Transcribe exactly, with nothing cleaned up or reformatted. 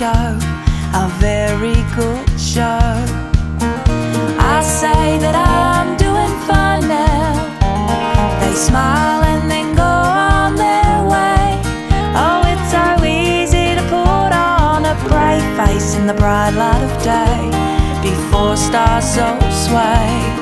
show, a very good show. I say that I'm doing fine now. They smile and then go on their way. Oh, it's so easy to put on a brave face in the bright light of day before stars all sway.